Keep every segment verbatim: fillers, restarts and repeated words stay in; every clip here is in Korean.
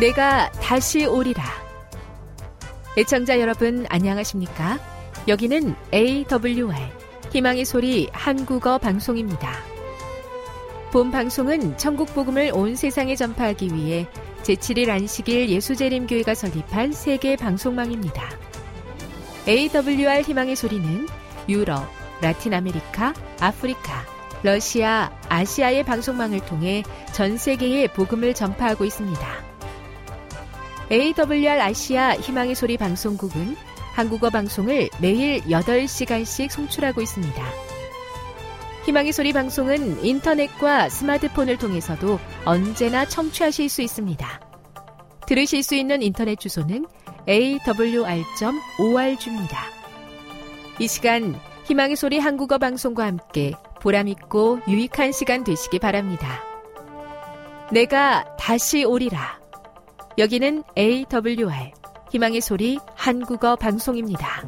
내가 다시 오리라. 애청자 여러분 안녕하십니까? 여기는 에이더블유알 희망의 소리 한국어 방송입니다. 본 방송은 천국 복음을 온 세상에 전파하기 위해 제칠 일 안식일 예수재림교회가 설립한 세계 방송망입니다. 에이더블유알 희망의 소리는 유럽, 라틴 아메리카, 아프리카, 러시아, 아시아의 방송망을 통해 전 세계에 복음을 전파하고 있습니다. 에이더블유알 아시아 희망의 소리 방송국은 한국어 방송을 매일 여덟 시간씩 송출하고 있습니다. 희망의 소리 방송은 인터넷과 스마트폰을 통해서도 언제나 청취하실 수 있습니다. 들으실 수 있는 인터넷 주소는 에이더블유알 닷 오알지입니다. 이 시간 희망의 소리 한국어 방송과 함께 보람있고 유익한 시간 되시기 바랍니다. 내가 다시 오리라. 여기는 에이더블유알 희망의 소리 한국어 방송입니다.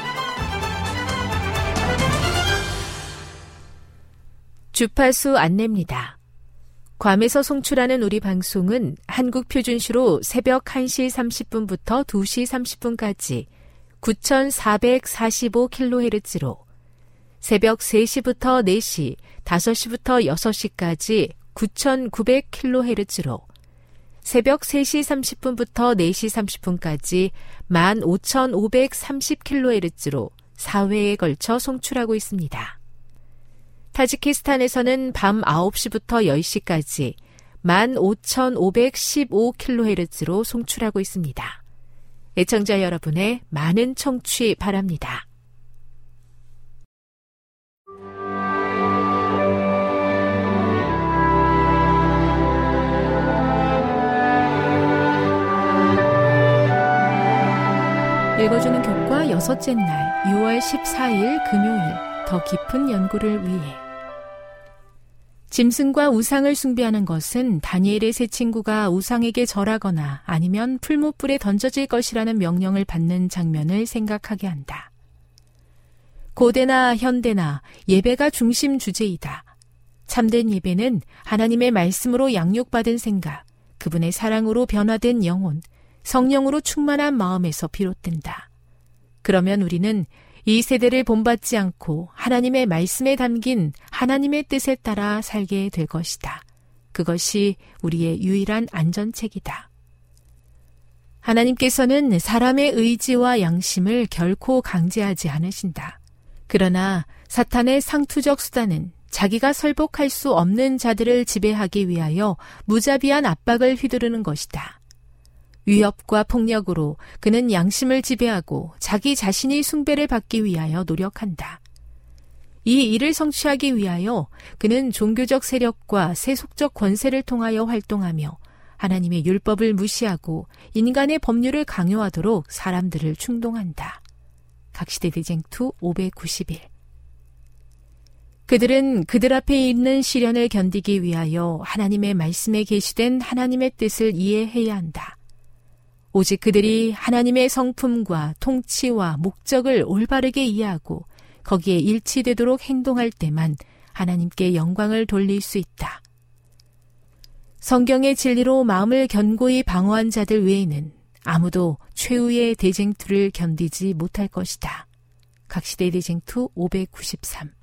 주파수 안내입니다. 괌에서 송출하는 우리 방송은 한국 표준시로 새벽 한 시 삼십 분부터 두 시 삼십 분까지 구천사백사십오 킬로헤르츠로, 새벽 세 시부터 네 시, 다섯 시부터 여섯 시까지 구천구백 킬로헤르츠로, 새벽 세 시 삼십 분부터 네 시 삼십 분까지 만 오천오백삼십 킬로헤르츠로 사 회에 걸쳐 송출하고 있습니다. 타지키스탄에서는 밤 아홉 시부터 열 시까지 만 오천오백십오 킬로헤르츠로 송출하고 있습니다. 애청자 여러분의 많은 청취 바랍니다. 읽어주는 교과 여섯째 날 유월 십사일 금요일, 더 깊은 연구를 위해. 짐승과 우상을 숭배하는 것은 다니엘의 세 친구가 우상에게 절하거나 아니면 풀무불에 던져질 것이라는 명령을 받는 장면을 생각하게 한다. 고대나 현대나 예배가 중심 주제이다. 참된 예배는 하나님의 말씀으로 양육받은 생각, 그분의 사랑으로 변화된 영혼, 성령으로 충만한 마음에서 비롯된다. 그러면 우리는 이 세대를 본받지 않고 하나님의 말씀에 담긴 하나님의 뜻에 따라 살게 될 것이다. 그것이 우리의 유일한 안전책이다. 하나님께서는 사람의 의지와 양심을 결코 강제하지 않으신다. 그러나 사탄의 상투적 수단은 자기가 설복할 수 없는 자들을 지배하기 위하여 무자비한 압박을 휘두르는 것이다. 위협과 폭력으로 그는 양심을 지배하고 자기 자신이 숭배를 받기 위하여 노력한다. 이 일을 성취하기 위하여 그는 종교적 세력과 세속적 권세를 통하여 활동하며 하나님의 율법을 무시하고 인간의 법률을 강요하도록 사람들을 충동한다. 각시대 대쟁투 오백구십일. 그들은 그들 앞에 있는 시련을 견디기 위하여 하나님의 말씀에 계시된 하나님의 뜻을 이해해야 한다. 오직 그들이 하나님의 성품과 통치와 목적을 올바르게 이해하고 거기에 일치되도록 행동할 때만 하나님께 영광을 돌릴 수 있다. 성경의 진리로 마음을 견고히 방어한 자들 외에는 아무도 최후의 대쟁투를 견디지 못할 것이다. 각시대 대쟁투 오백구십삼.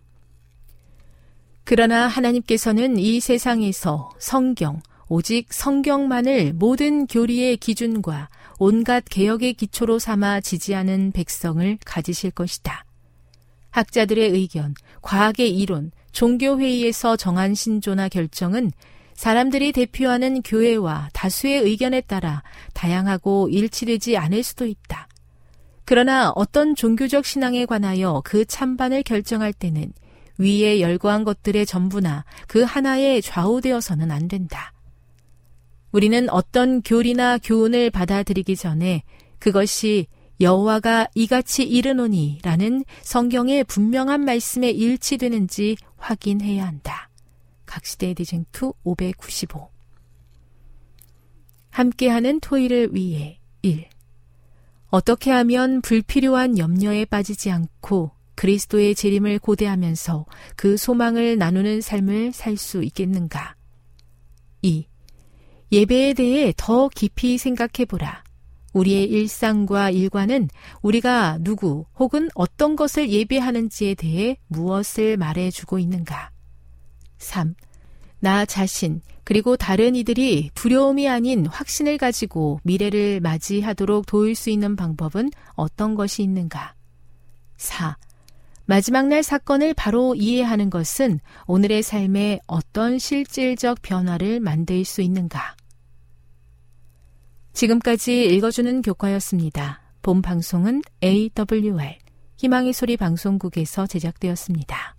그러나 하나님께서는 이 세상에서 성경, 오직 성경만을 모든 교리의 기준과 온갖 개혁의 기초로 삼아 지지하는 백성을 가지실 것이다. 학자들의 의견, 과학의 이론, 종교회의에서 정한 신조나 결정은 사람들이 대표하는 교회와 다수의 의견에 따라 다양하고 일치되지 않을 수도 있다. 그러나 어떤 종교적 신앙에 관하여 그 찬반을 결정할 때는 위에 열거한 것들의 전부나 그 하나에 좌우되어서는 안 된다. 우리는 어떤 교리나 교훈을 받아들이기 전에 그것이 여호와가 이같이 이르노니 라는 성경의 분명한 말씀에 일치되는지 확인해야 한다. 각시대 대쟁투 오백구십오. 함께하는 토의를 위해 일. 어떻게 하면 불필요한 염려에 빠지지 않고 그리스도의 재림을 고대하면서 그 소망을 나누는 삶을 살 수 있겠는가? 이. 예배에 대해 더 깊이 생각해보라. 우리의 일상과 일과는 우리가 누구 혹은 어떤 것을 예배하는지에 대해 무엇을 말해주고 있는가? 삼. 나 자신 그리고 다른 이들이 두려움이 아닌 확신을 가지고 미래를 맞이하도록 도울 수 있는 방법은 어떤 것이 있는가? 사. 마지막 날 사건을 바로 이해하는 것은 오늘의 삶에 어떤 실질적 변화를 만들 수 있는가? 지금까지 읽어주는 교과였습니다. 본 방송은 에이더블유알 희망의 소리 방송국에서 제작되었습니다.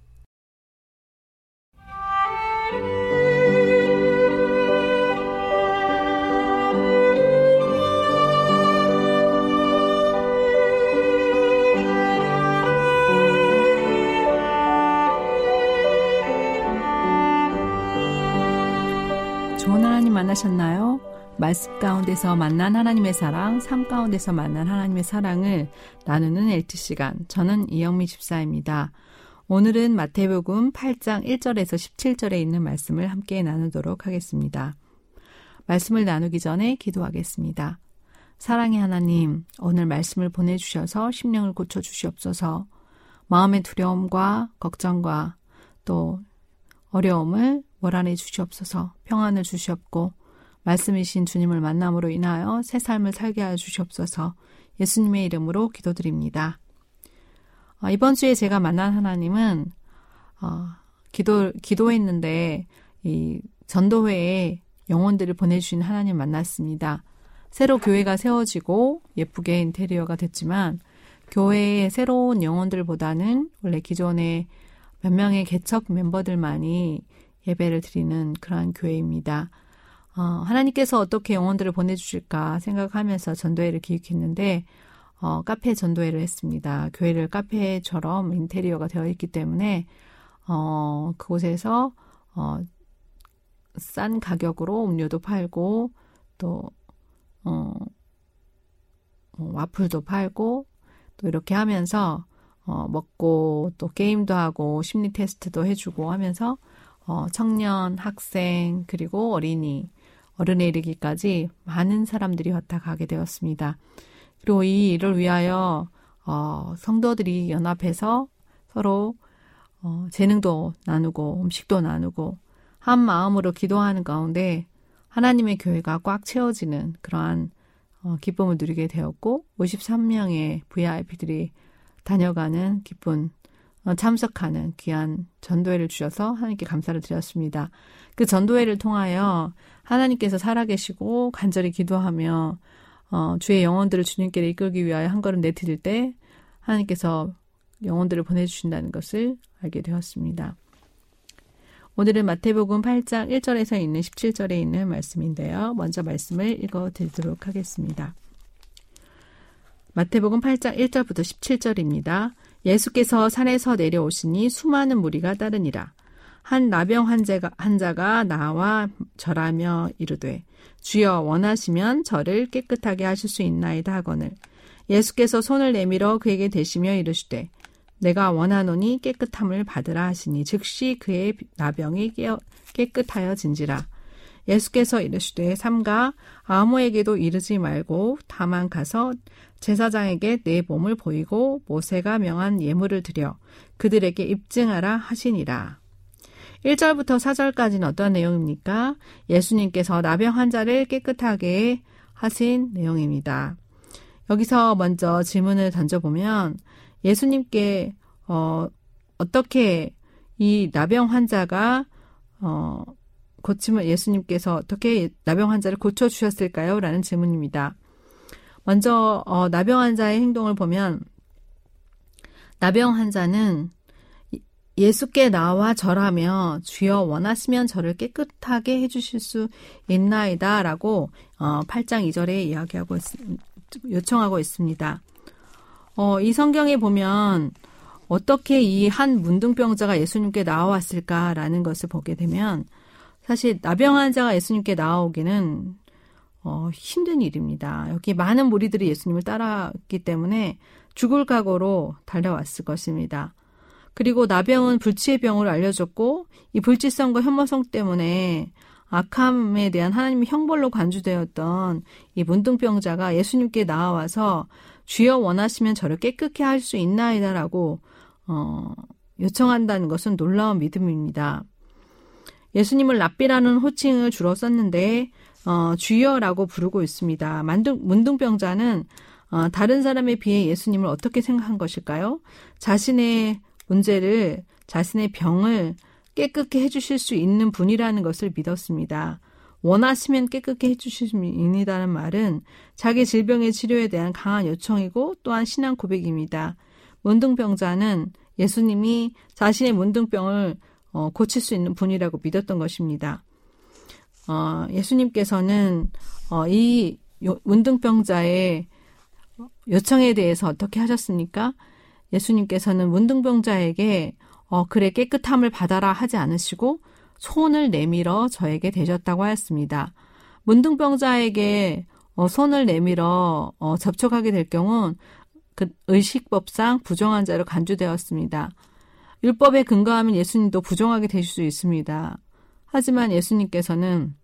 좋은 하나님 만나셨나요? 말씀 가운데서 만난 하나님의 사랑, 삶 가운데서 만난 하나님의 사랑을 나누는 엘티 시간. 저는 이영미 집사입니다. 오늘은 마태복음 팔 장 일 절에서 십칠 절에 있는 말씀을 함께 나누도록 하겠습니다. 말씀을 나누기 전에 기도하겠습니다. 사랑의 하나님, 오늘 말씀을 보내주셔서 심령을 고쳐주시옵소서. 마음의 두려움과 걱정과 또 어려움을 몰아내 주시옵소서. 평안을 주시옵고 말씀이신 주님을 만남으로 인하여 새 삶을 살게 하여 주시옵소서. 예수님의 이름으로 기도드립니다. 어, 이번 주에 제가 만난 하나님은 어, 기도, 기도했는데 이 전도회에 영혼들을 보내주신 하나님 만났습니다. 새로 교회가 세워지고 예쁘게 인테리어가 됐지만 교회의 새로운 영혼들보다는 원래 기존의 몇 명의 개척 멤버들만이 예배를 드리는 그러한 교회입니다. 어, 하나님께서 어떻게 영혼들을 보내주실까 생각하면서 전도회를 기획했는데 어, 카페 전도회를 했습니다. 교회를 카페처럼 인테리어가 되어 있기 때문에 어, 그곳에서 어, 싼 가격으로 음료도 팔고 또 어, 어, 와플도 팔고 또 이렇게 하면서 어, 먹고 또 게임도 하고 심리 테스트도 해주고 하면서 어, 청년, 학생, 그리고 어린이, 어른에 이르기까지 많은 사람들이 왔다 가게 되었습니다. 그리고 이 일을 위하여 어, 성도들이 연합해서 서로 어, 재능도 나누고 음식도 나누고 한 마음으로 기도하는 가운데 하나님의 교회가 꽉 채워지는 그러한 어, 기쁨을 누리게 되었고 오십삼 명의 브이아이피들이 다녀가는 기쁜 어, 참석하는 귀한 전도회를 주셔서 하나님께 감사를 드렸습니다. 그 전도회를 통하여 하나님께서 살아계시고 간절히 기도하며 어, 주의 영혼들을 주님께로 이끌기 위하여 한 걸음 내디딜 때 하나님께서 영혼들을 보내주신다는 것을 알게 되었습니다. 오늘은 마태복음 팔 장 일 절에서 있는 십칠 절에 있는 말씀인데요. 먼저 말씀을 읽어드리도록 하겠습니다. 마태복음 팔 장 일 절부터 십칠 절입니다. 예수께서 산에서 내려오시니 수많은 무리가 따르니라. 한 나병 환자가, 환자가 나와 절하며 이르되 주여 원하시면 저를 깨끗하게 하실 수 있나이다 하거늘 예수께서 손을 내밀어 그에게 대시며 이르시되 내가 원하노니 깨끗함을 받으라 하시니 즉시 그의 나병이 깨어, 깨끗하여진지라. 예수께서 이르시되 삼가 아무에게도 이르지 말고 다만 가서 제사장에게 내 몸을 보이고 모세가 명한 예물을 드려 그들에게 입증하라 하시니라. 일 절부터 사 절까지는 어떤 내용입니까? 예수님께서 나병 환자를 깨끗하게 하신 내용입니다. 여기서 먼저 질문을 던져보면 예수님께 어, 어떻게 이 나병 환자가 어, 고침을 예수님께서 어떻게 나병 환자를 고쳐주셨을까요? 라는 질문입니다. 먼저 어, 나병 환자의 행동을 보면 나병 환자는 예수께 나와 절하며 주여 원하시면 저를 깨끗하게 해주실 수 있나이다 라고 어, 팔 장 이 절에 이야기하고 있, 요청하고 있습니다. 어, 이 성경에 보면 어떻게 이 한 문둥병자가 예수님께 나와왔을까라는 것을 보게 되면 사실 나병 환자가 예수님께 나오기는 어, 힘든 일입니다. 여기 많은 무리들이 예수님을 따라왔기 때문에 죽을 각오로 달려왔을 것입니다. 그리고 나병은 불치의 병으로 알려졌고 이 불치성과 혐오성 때문에 악함에 대한 하나님의 형벌로 간주되었던 이 문둥병자가 예수님께 나와서 주여 원하시면 저를 깨끗게 할 수 있나이다라고 어, 요청한다는 것은 놀라운 믿음입니다. 예수님을 랍비라는 호칭을 주로 썼는데 어, 주여라고 부르고 있습니다. 만둥, 문둥병자는 어, 다른 사람에 비해 예수님을 어떻게 생각한 것일까요? 자신의 문제를, 자신의 병을 깨끗게 해주실 수 있는 분이라는 것을 믿었습니다. 원하시면 깨끗게 해주실 수 있다는 말은 자기 질병의 치료에 대한 강한 요청이고 또한 신앙 고백입니다. 문둥병자는 예수님이 자신의 문둥병을 어, 고칠 수 있는 분이라고 믿었던 것입니다. 어, 예수님께서는 어, 이 요, 문둥병자의 요청에 대해서 어떻게 하셨습니까? 예수님께서는 문둥병자에게 어, 그래 깨끗함을 받아라 하지 않으시고 손을 내밀어 저에게 대셨다고 하였습니다. 문둥병자에게 어, 손을 내밀어 어, 접촉하게 될 경우는 그 의식법상 부정한 자로 간주되었습니다. 율법에 근거하면 예수님도 부정하게 되실 수 있습니다. 하지만 예수님께서는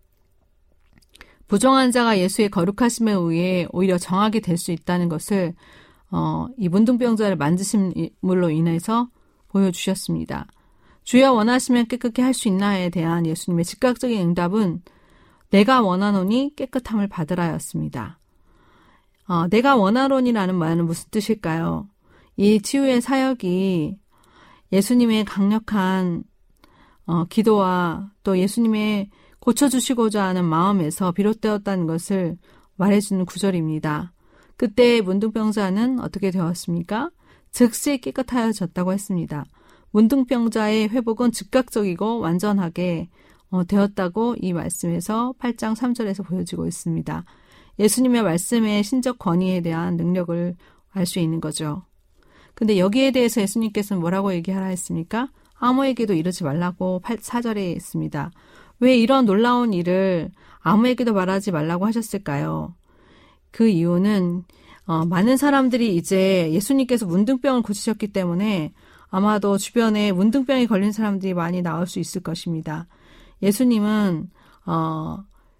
부정한 자가 예수의 거룩하심에 의해 오히려 정하게 될 수 있다는 것을 어, 이 문둥병자를 만드심으로 인해서 보여주셨습니다. 주여 원하시면 깨끗게 할 수 있나에 대한 예수님의 즉각적인 응답은 내가 원하노니 깨끗함을 받으라였습니다. 어, 내가 원하노니라는 말은 무슨 뜻일까요? 이 치유의 사역이 예수님의 강력한 어, 기도와 또 예수님의 고쳐주시고자 하는 마음에서 비롯되었다는 것을 말해주는 구절입니다. 그때 문둥병자는 어떻게 되었습니까? 즉시 깨끗하여졌다고 했습니다. 문둥병자의 회복은 즉각적이고 완전하게 어, 되었다고 이 말씀에서 팔 장 삼 절에서 보여지고 있습니다. 예수님의 말씀의 신적 권위에 대한 능력을 알 수 있는 거죠. 근데 여기에 대해서 예수님께서는 뭐라고 얘기하라 했습니까? 아무에게도 이르지 말라고 사 절에 있습니다. 왜 이런 놀라운 일을 아무에게도 말하지 말라고 하셨을까요? 그 이유는 어, 많은 사람들이 이제 예수님께서 문둥병을 고치셨기 때문에 아마도 주변에 문둥병이 걸린 사람들이 많이 나올 수 있을 것입니다. 예수님은 어,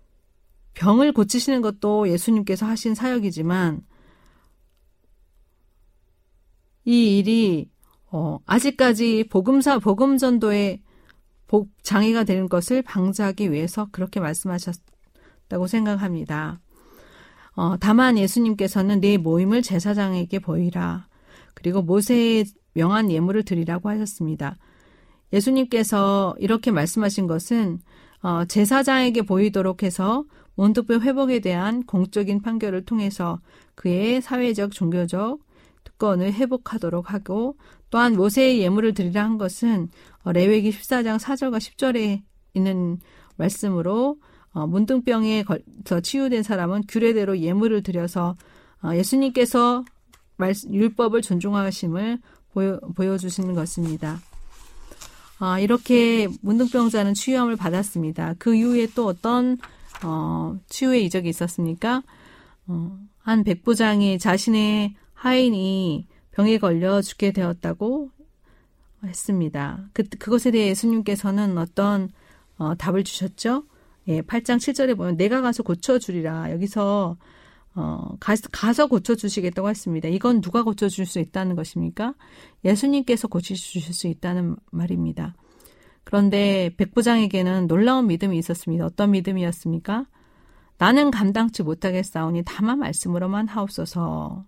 병을 고치시는 것도 예수님께서 하신 사역이지만 이 일이 어, 아직까지 복음사 복음 전도에 복, 장애가 되는 것을 방지하기 위해서 그렇게 말씀하셨다고 생각합니다. 어, 다만 예수님께서는 네 모임을 제사장에게 보이라. 그리고 모세의 명한 예물을 드리라고 하셨습니다. 예수님께서 이렇게 말씀하신 것은 어, 제사장에게 보이도록 해서 문둥병 회복에 대한 공적인 판결을 통해서 그의 사회적, 종교적 특권을 회복하도록 하고 또한 모세의 예물을 드리라 한 것은 레위기 십사 장 사 절과 십 절에 있는 말씀으로 어, 문둥병에 걸쳐 치유된 사람은 규례대로 예물을 드려서 어, 예수님께서 말씀, 율법을 존중하심을 보여, 보여주시는 것입니다. 어, 이렇게 문둥병자는 치유함을 받았습니다. 그 이후에 또 어떤 어, 치유의 이적이 있었습니까? 어, 한 백부장이 자신의 하인이 병에 걸려 죽게 되었다고 했습니다. 그, 그것에 대해 예수님께서는 어떤 어, 답을 주셨죠? 예, 팔 장 칠 절에 보면 내가 가서 고쳐주리라. 여기서 어, 가, 가서 고쳐주시겠다고 했습니다. 이건 누가 고쳐줄 수 있다는 것입니까? 예수님께서 고쳐주실 수 있다는 말입니다. 그런데 백부장에게는 놀라운 믿음이 있었습니다. 어떤 믿음이었습니까? 나는 감당치 못하겠사오니 다만 말씀으로만 하옵소서.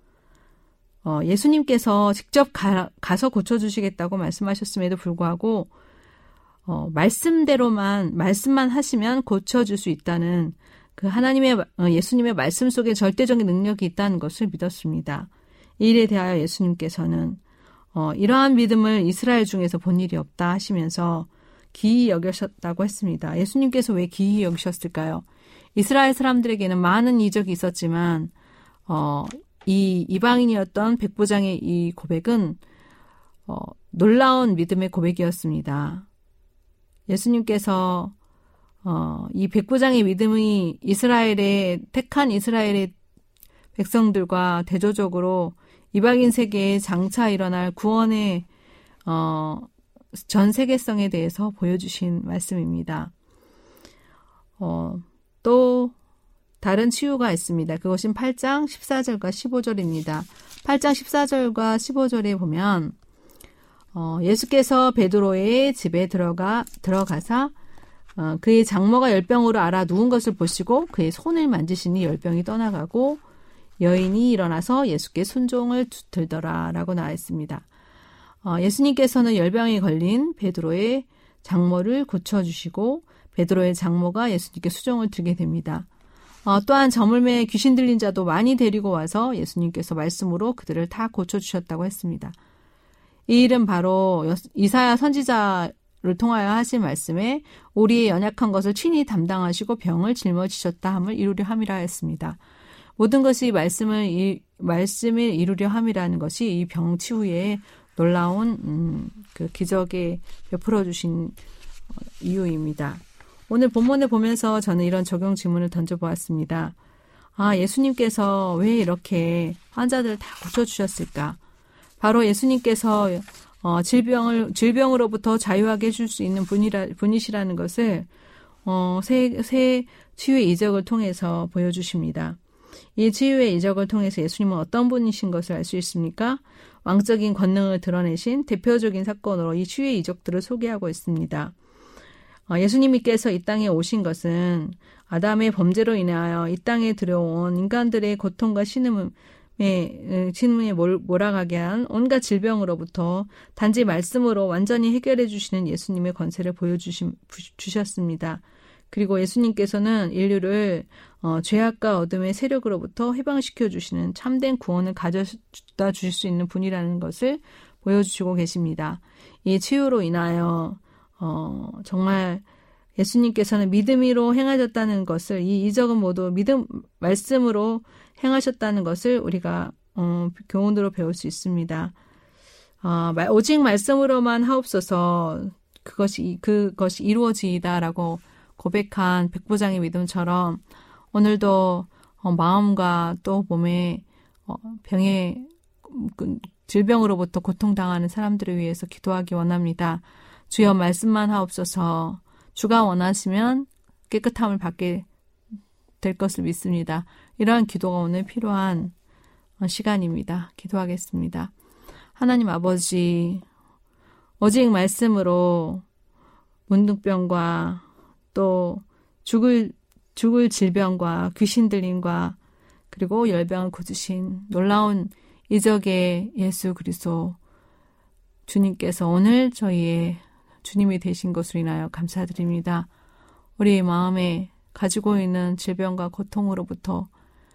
어, 예수님께서 직접 가, 가서 고쳐주시겠다고 말씀하셨음에도 불구하고 어, 말씀대로만 말씀만 하시면 고쳐줄 수 있다는 그 하나님의 어, 예수님의 말씀 속에 절대적인 능력이 있다는 것을 믿었습니다. 이 일에 대하여 예수님께서는 어, 이러한 믿음을 이스라엘 중에서 본 일이 없다 하시면서 기이 여기셨다고 했습니다. 예수님께서 왜 기이 여기셨을까요? 이스라엘 사람들에게는 많은 이적이 있었지만 어, 이 이방인이었던 백부장의 이 고백은 어, 놀라운 믿음의 고백이었습니다. 예수님께서 어, 이 백부장의 믿음이 이스라엘의 택한 이스라엘의 백성들과 대조적으로 이방인 세계에 장차 일어날 구원의 어, 전 세계성에 대해서 보여주신 말씀입니다. 어, 또 다른 치유가 있습니다. 그것은 팔 장 십사 절과 십오 절입니다. 팔 장 십사 절과 십오 절에 보면 어, 예수께서 베드로의 집에 들어가, 들어가사 어, 그의 장모가 열병으로 알아 누운 것을 보시고 그의 손을 만지시니 열병이 떠나가고 여인이 일어나서 예수께 순종을 들더라 라고 나와 있습니다. 어, 예수님께서는 열병에 걸린 베드로의 장모를 고쳐주시고 베드로의 장모가 예수님께 수종을 들게 됩니다. 어, 또한 저물매에 귀신 들린 자도 많이 데리고 와서 예수님께서 말씀으로 그들을 다 고쳐주셨다고 했습니다. 이 일은 바로 이사야 선지자를 통하여 하신 말씀에 우리의 연약한 것을 친히 담당하시고 병을 짊어지셨다 함을 이루려 함이라 했습니다. 모든 것이 말씀을 이, 말씀을 이루려 함이라는 것이 이 병 치유에 놀라운 음, 그 기적에 베풀어 주신 이유입니다. 오늘 본문을 보면서 저는 이런 적용 질문을 던져보았습니다. 아, 예수님께서 왜 이렇게 환자들을 다 고쳐주셨을까? 바로 예수님께서 어, 질병을, 질병으로부터 자유하게 해줄 수 있는 분이라, 분이시라는 것을 어, 새, 새 치유의 이적을 통해서 보여주십니다. 이 치유의 이적을 통해서 예수님은 어떤 분이신 것을 알 수 있습니까? 왕적인 권능을 드러내신 대표적인 사건으로 이 치유의 이적들을 소개하고 있습니다. 어, 예수님께서 이 땅에 오신 것은 아담의 범죄로 인하여 이 땅에 들어온 인간들의 고통과 신음에, 신음에 몰아가게 한 온갖 질병으로부터 단지 말씀으로 완전히 해결해 주시는 예수님의 권세를 보여주셨습니다. 그리고 예수님께서는 인류를 어, 죄악과 어둠의 세력으로부터 해방시켜 주시는 참된 구원을 가져다 주실 수 있는 분이라는 것을 보여주시고 계십니다. 이 치유로 인하여 어, 정말 예수님께서는 믿음으로 행하셨다는 것을, 이 이적은 모두 믿음, 말씀으로 행하셨다는 것을 우리가 어, 교훈으로 배울 수 있습니다. 어, 오직 말씀으로만 하옵소서 그것이, 그것이 이루어지이다라고 고백한 백부장의 믿음처럼 오늘도 어, 마음과 또 몸의 어, 병에 그, 질병으로부터 고통당하는 사람들을 위해서 기도하기 원합니다. 주여 말씀만 하옵소서. 주가 원하시면 깨끗함을 받게 될 것을 믿습니다. 이러한 기도가 오늘 필요한 시간입니다. 기도하겠습니다. 하나님 아버지, 오직 말씀으로 문둥병과 또 죽을 죽을 질병과 귀신 들림과 그리고 열병을 고치신 놀라운 이적의 예수 그리스도 주님께서 오늘 저희의 주님이 되신 것으로 인하여 감사드립니다. 우리의 마음에 가지고 있는 질병과 고통으로부터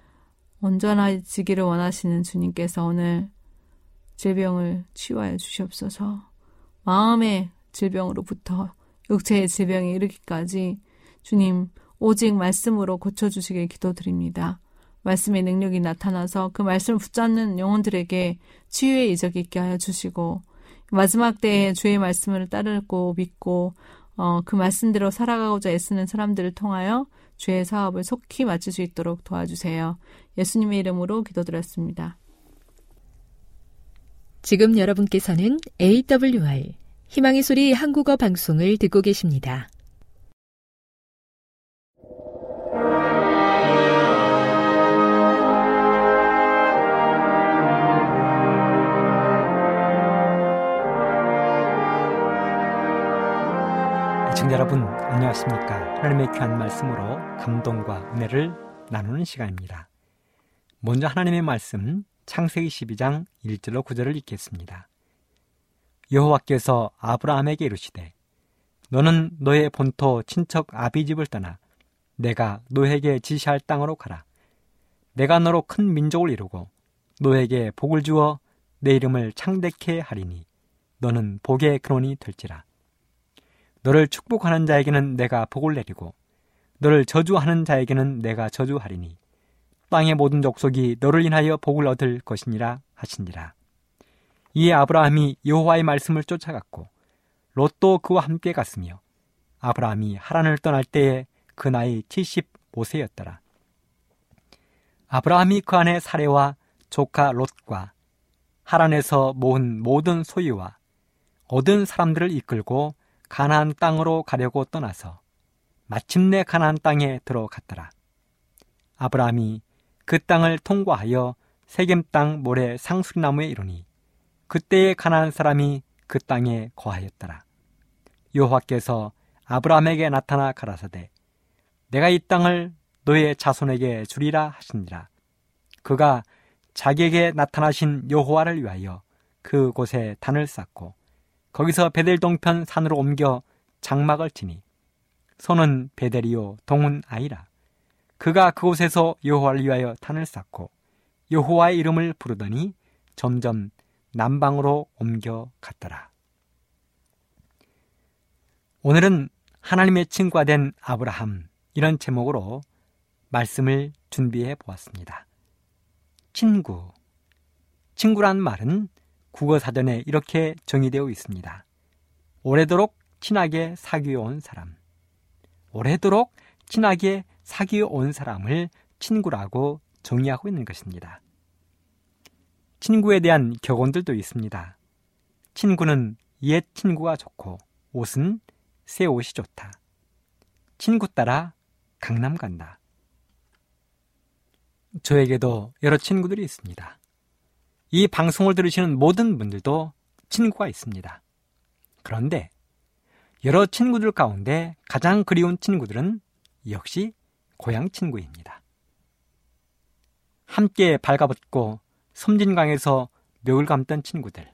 온전해지기를 원하시는 주님께서 오늘 질병을 치유하여 주시옵소서. 마음의 질병으로부터 육체의 질병에 이르기까지 주님 오직 말씀으로 고쳐주시길 기도드립니다. 말씀의 능력이 나타나서 그 말씀을 붙잡는 영혼들에게 치유의 이적이 있게 하여 주시고 마지막 때에 주의 말씀을 따르고 믿고 어, 그 말씀대로 살아가고자 애쓰는 사람들을 통하여 주의 사업을 속히 마칠 수 있도록 도와주세요. 예수님의 이름으로 기도드렸습니다. 지금 여러분께서는 에이더블유알 희망의 소리 한국어 방송을 듣고 계십니다. 시청자 여러분 안녕하십니까? 하나님의 귀한 말씀으로 감동과 은혜를 나누는 시간입니다. 먼저 하나님의 말씀 창세기 십이 장 일 절로 구 절을 읽겠습니다. 여호와께서 아브라함에게 이르시되 너는 너의 본토 친척 아비집을 떠나 내가 너에게 지시할 땅으로 가라. 내가 너로 큰 민족을 이루고 너에게 복을 주어 내 이름을 창대케 하리니 너는 복의 근원이 될지라. 너를 축복하는 자에게는 내가 복을 내리고 너를 저주하는 자에게는 내가 저주하리니 땅의 모든 족속이 너를 인하여 복을 얻을 것이니라 하시니라. 이에 아브라함이 여호와의 말씀을 쫓아갔고 롯도 그와 함께 갔으며 아브라함이 하란을 떠날 때에 그 나이 칠십오 세였더라. 아브라함이 그 아내 사레와 조카 롯과 하란에서 모은 모든 소유와 얻은 사람들을 이끌고 가나안 땅으로 가려고 떠나서 마침내 가나안 땅에 들어갔더라. 아브라함이 그 땅을 통과하여 세겜 땅 모래 상수리나무에 이르니 그때의 가나안 사람이 그 땅에 거하였더라. 여호와께서 아브라함에게 나타나 가라사대 내가 이 땅을 너의 자손에게 주리라 하시니라. 그가 자기에게 나타나신 여호와를 위하여 그곳에 단을 쌓고 거기서 베델 동편 산으로 옮겨 장막을 치니 소는 베델이요 동은 아이라. 그가 그곳에서 여호와를 위하여 단을 쌓고 여호와의 이름을 부르더니 점점 남방으로 옮겨갔더라. 오늘은 하나님의 친구가 된 아브라함, 이런 제목으로 말씀을 준비해 보았습니다. 친구. 친구란 말은 국어사전에 이렇게 정의되어 있습니다. 오래도록 친하게 사귀어온 사람. 오래도록 친하게 사귀어온 사람을 친구라고 정의하고 있는 것입니다. 친구에 대한 격언들도 있습니다. 친구는 옛 친구가 좋고 옷은 새 옷이 좋다. 친구 따라 강남 간다. 저에게도 여러 친구들이 있습니다. 이 방송을 들으시는 모든 분들도 친구가 있습니다. 그런데 여러 친구들 가운데 가장 그리운 친구들은 역시 고향 친구입니다. 함께 발가벗고 섬진강에서 묘를 감던 친구들,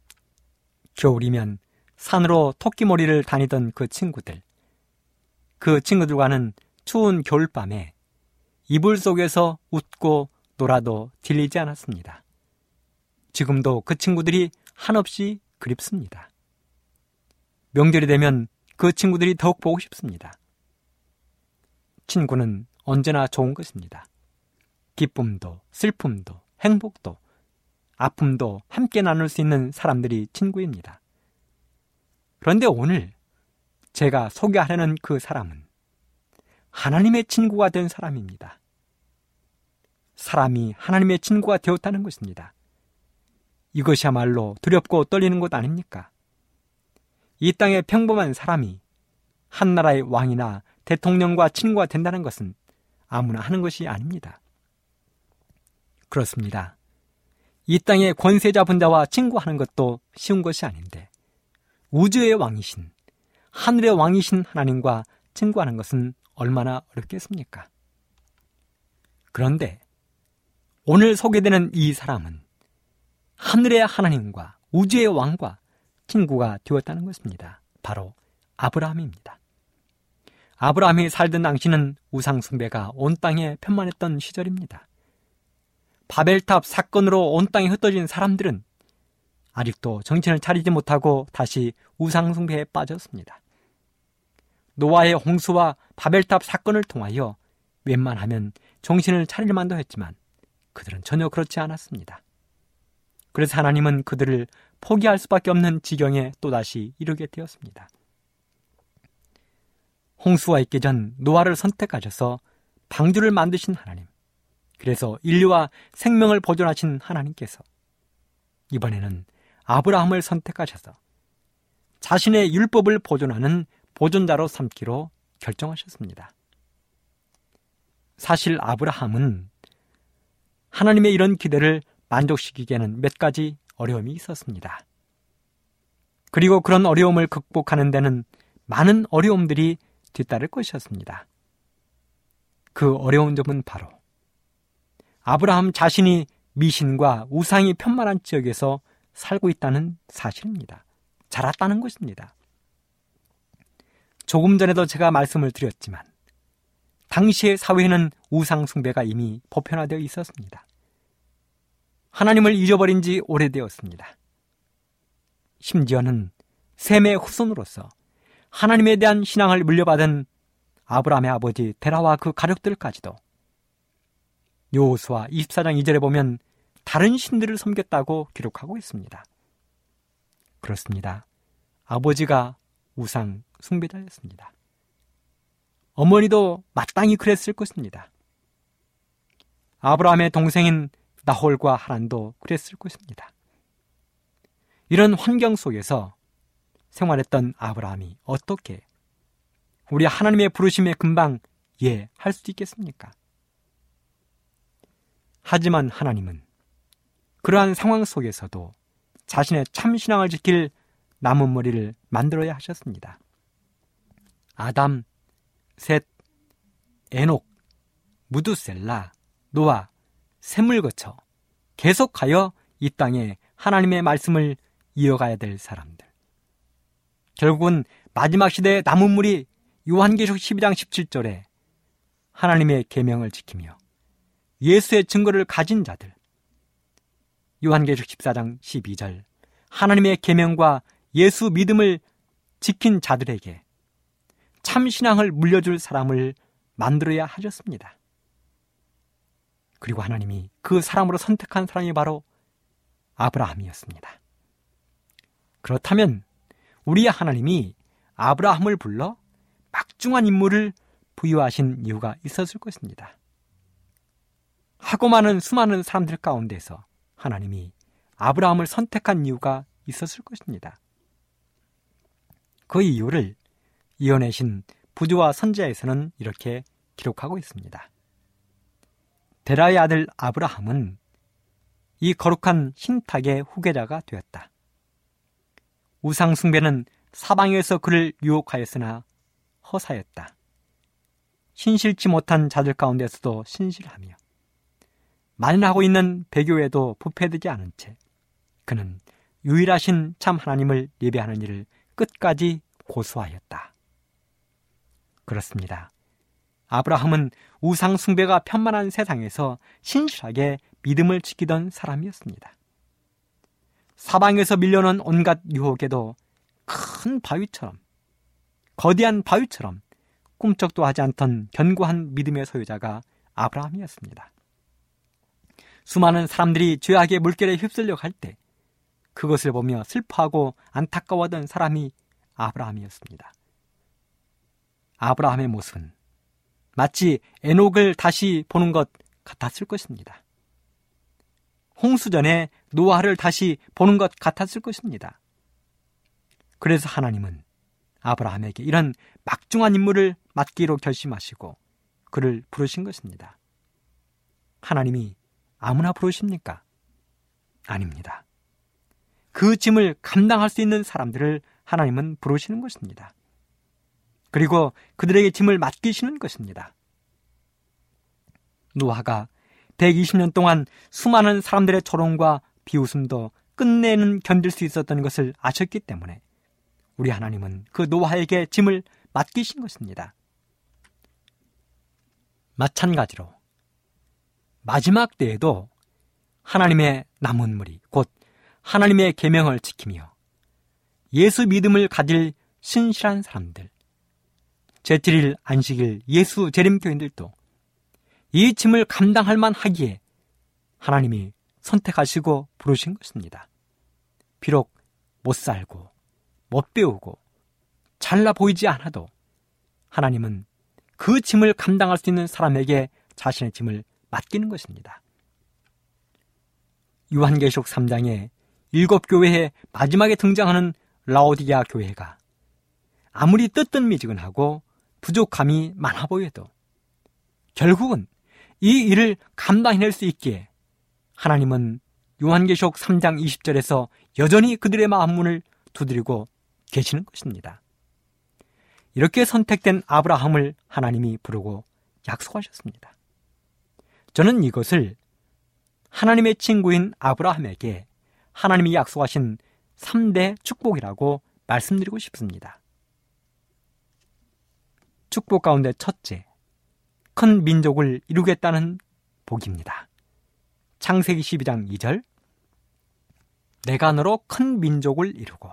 겨울이면 산으로 토끼몰이를 다니던 그 친구들, 그 친구들과는 추운 겨울밤에 이불 속에서 웃고 놀아도 질리지 않았습니다. 지금도 그 친구들이 한없이 그립습니다. 명절이 되면 그 친구들이 더욱 보고 싶습니다. 친구는 언제나 좋은 것입니다. 기쁨도, 슬픔도, 행복도, 아픔도 함께 나눌 수 있는 사람들이 친구입니다. 그런데 오늘 제가 소개하려는 그 사람은 하나님의 친구가 된 사람입니다. 사람이 하나님의 친구가 되었다는 것입니다. 이것이야말로 두렵고 떨리는 것 아닙니까? 이 땅의 평범한 사람이 한 나라의 왕이나 대통령과 친구가 된다는 것은 아무나 하는 것이 아닙니다. 그렇습니다. 이 땅의 권세 잡은 자와 친구하는 것도 쉬운 것이 아닌데 우주의 왕이신, 하늘의 왕이신 하나님과 친구하는 것은 얼마나 어렵겠습니까? 그런데 오늘 소개되는 이 사람은 하늘의 하나님과 우주의 왕과 친구가 되었다는 것입니다. 바로 아브라함입니다. 아브라함이 살던 당시는 우상숭배가 온 땅에 편만했던 시절입니다. 바벨탑 사건으로 온 땅에 흩어진 사람들은 아직도 정신을 차리지 못하고 다시 우상숭배에 빠졌습니다. 노아의 홍수와 바벨탑 사건을 통하여 웬만하면 정신을 차릴 만도 했지만 그들은 전혀 그렇지 않았습니다. 그래서 하나님은 그들을 포기할 수밖에 없는 지경에 또다시 이르게 되었습니다. 홍수가 있기 전 노아를 선택하셔서 방주를 만드신 하나님, 그래서 인류와 생명을 보존하신 하나님께서 이번에는 아브라함을 선택하셔서 자신의 율법을 보존하는 보존자로 삼기로 결정하셨습니다. 사실 아브라함은 하나님의 이런 기대를 만족시키기에는 몇 가지 어려움이 있었습니다. 그리고 그런 어려움을 극복하는 데는 많은 어려움들이 뒤따를 것이었습니다. 그 어려운 점은 바로 아브라함 자신이 미신과 우상이 편만한 지역에서 살고 있다는 사실입니다. 자랐다는 것입니다. 조금 전에도 제가 말씀을 드렸지만 당시의 사회에는 우상 숭배가 이미 보편화되어 있었습니다. 하나님을 잊어버린 지 오래되었습니다. 심지어는 셈의 후손으로서 하나님에 대한 신앙을 물려받은 아브라함의 아버지 데라와 그 가족들까지도 여호수아 이십사 장 이 절에 보면 다른 신들을 섬겼다고 기록하고 있습니다. 그렇습니다. 아버지가 우상 숭배자였습니다. 어머니도 마땅히 그랬을 것입니다. 아브라함의 동생인 나홀과 하란도 그랬을 것입니다. 이런 환경 속에서 생활했던 아브라함이 어떻게 우리 하나님의 부르심에 금방 예 할 수 있겠습니까? 하지만 하나님은 그러한 상황 속에서도 자신의 참신앙을 지킬 남은 머리를 만들어야 하셨습니다. 아담, 셋, 에녹, 무두셀라, 노아, 셈을 거쳐 계속하여 이 땅에 하나님의 말씀을 이어가야 될 사람들. 결국은 마지막 시대의 남은 물이 요한계시록 십이 장 십칠 절에 하나님의 계명을 지키며 예수의 증거를 가진 자들, 요한계시록 십사 장 십이 절 하나님의 계명과 예수 믿음을 지킨 자들에게 참신앙을 물려줄 사람을 만들어야 하셨습니다. 그리고 하나님이 그 사람으로 선택한 사람이 바로 아브라함이었습니다. 그렇다면 우리 하나님이 아브라함을 불러 막중한 임무를 부여하신 이유가 있었을 것입니다. 하고 많은 수많은 사람들 가운데서 하나님이 아브라함을 선택한 이유가 있었을 것입니다. 그 이유를 이언의 신 부조와 선지자에서는 이렇게 기록하고 있습니다. 데라의 아들 아브라함은 이 거룩한 신탁의 후계자가 되었다. 우상 숭배는 사방에서 그를 유혹하였으나 허사였다. 신실치 못한 자들 가운데서도 신실하며 만연하고 있는 배교에도 부패되지 않은 채 그는 유일하신 참 하나님을 예배하는 일을 끝까지 고수하였다. 그렇습니다. 아브라함은 우상 숭배가 편만한 세상에서 신실하게 믿음을 지키던 사람이었습니다. 사방에서 밀려오는 온갖 유혹에도 큰 바위처럼, 거대한 바위처럼 꿈쩍도 하지 않던 견고한 믿음의 소유자가 아브라함이었습니다. 수많은 사람들이 죄악의 물결에 휩쓸려 갈 때 그것을 보며 슬퍼하고 안타까워하던 사람이 아브라함이었습니다. 아브라함의 모습은 마치 에녹을 다시 보는 것 같았을 것입니다. 홍수전에 노아를 다시 보는 것 같았을 것입니다. 그래서 하나님은 아브라함에게 이런 막중한 임무를 맡기로 결심하시고 그를 부르신 것입니다. 하나님이 아무나 부르십니까? 아닙니다. 그 짐을 감당할 수 있는 사람들을 하나님은 부르시는 것입니다. 그리고 그들에게 짐을 맡기시는 것입니다. 노아가 백이십 년 동안 수많은 사람들의 조롱과 비웃음도 끝내는 견딜 수 있었던 것을 아셨기 때문에 우리 하나님은 그 노아에게 짐을 맡기신 것입니다. 마찬가지로 마지막 때에도 하나님의 남은 무리, 곧 하나님의 계명을 지키며 예수 믿음을 가질 신실한 사람들, 제칠 일 안식일 예수 재림교인들도 이 짐을 감당할 만하기에 하나님이 선택하시고 부르신 것입니다. 비록 못 살고 못 배우고 잘나 보이지 않아도 하나님은 그 짐을 감당할 수 있는 사람에게 자신의 짐을 맡기는 것입니다. 요한계시록 삼 장에 일곱 교회의 마지막에 등장하는 라오디게아 교회가 아무리 뜨뜻미지근하고 부족함이 많아 보여도 결국은 이 일을 감당해낼 수 있기에 하나님은 요한계시록 삼 장 이십 절에서 여전히 그들의 마음문을 두드리고 계시는 것입니다. 이렇게 선택된 아브라함을 하나님이 부르고 약속하셨습니다. 저는 이것을 하나님의 친구인 아브라함에게 하나님이 약속하신 삼 대 축복이라고 말씀드리고 싶습니다. 축복 가운데 첫째, 큰 민족을 이루겠다는 복입니다. 창세기 십이 장 이 절, 내가 너로 큰 민족을 이루고,